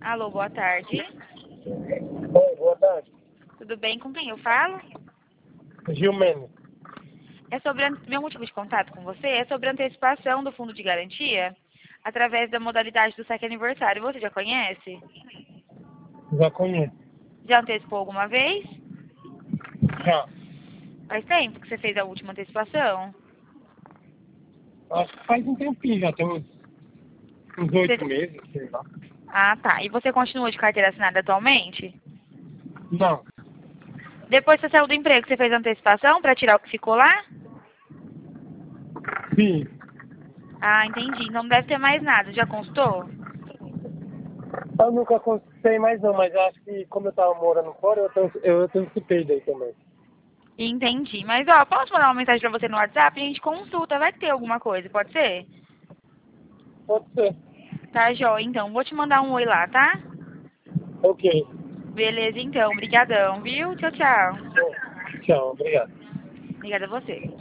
Alô, boa tarde. Oi, boa tarde. Tudo bem? Com quem eu falo? Gilmene. Meu motivo de contato com você é sobre a antecipação do fundo de garantia através da modalidade do saque aniversário. Você já conhece? Já conheço. Já antecipou alguma vez? Já. Faz tempo que você fez a última antecipação? Acho que faz um tempinho já, tem uns 8 meses, sei lá. Ah, tá. E você continua de carteira assinada atualmente? Não. Depois que você saiu do emprego, você fez a antecipação para tirar o que ficou lá? Sim. Ah, entendi. Então não deve ter mais nada. Já constou? Eu nunca consultei mais não, mas acho que como eu tava morando fora, eu antecipei daí também. Entendi. Mas, ó, posso mandar uma mensagem pra você no WhatsApp? A gente consulta, vai ter alguma coisa, pode ser? Pode ser. Tá, joia. Então, vou te mandar um oi lá, tá? Ok. Beleza, então. Obrigadão, viu? Tchau, tchau. Tchau, obrigado. Obrigada a você.